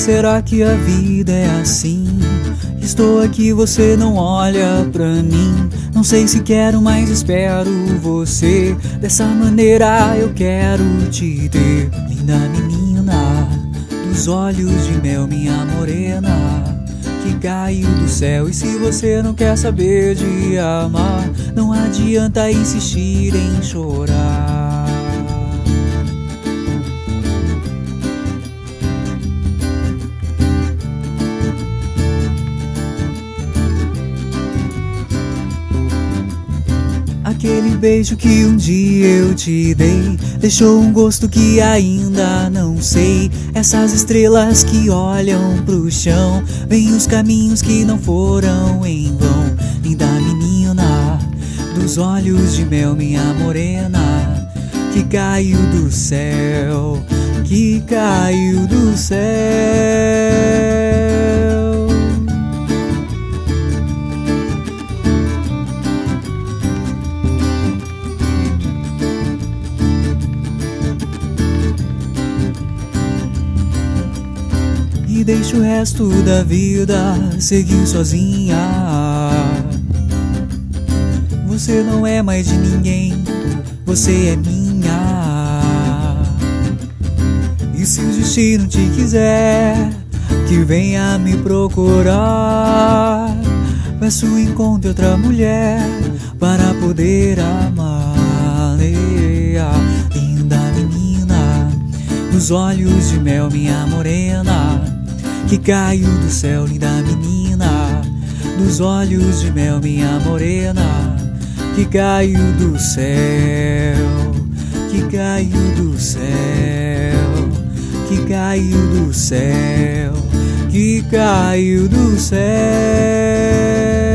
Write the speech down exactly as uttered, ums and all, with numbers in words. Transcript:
será que a vida é assim? Estou aqui, você não olha pra mim. Não sei se quero, mas espero você. Dessa maneira eu quero te ter. Linda menina, dos olhos de mel, minha morena, que caiu do céu. E se você não quer saber de amar, não adianta insistir em chorar. Aquele beijo que um dia eu te dei deixou um gosto que ainda não sei. Essas estrelas que olham pro chão, veem os caminhos que não foram em vão. Linda menina, dos olhos de mel, minha morena, que caiu do céu, que caiu do céu. E deixa o resto da vida seguir sozinha. Você não é mais de ninguém, você é minha. E se o destino te quiser, que venha me procurar. Peço encontre outra mulher para poder amar. Linda menina, dos olhos de mel, minha morena, que caiu do céu. Linda menina, dos olhos de mel, minha morena, que caiu do céu, que caiu do céu, que caiu do céu, que caiu do céu.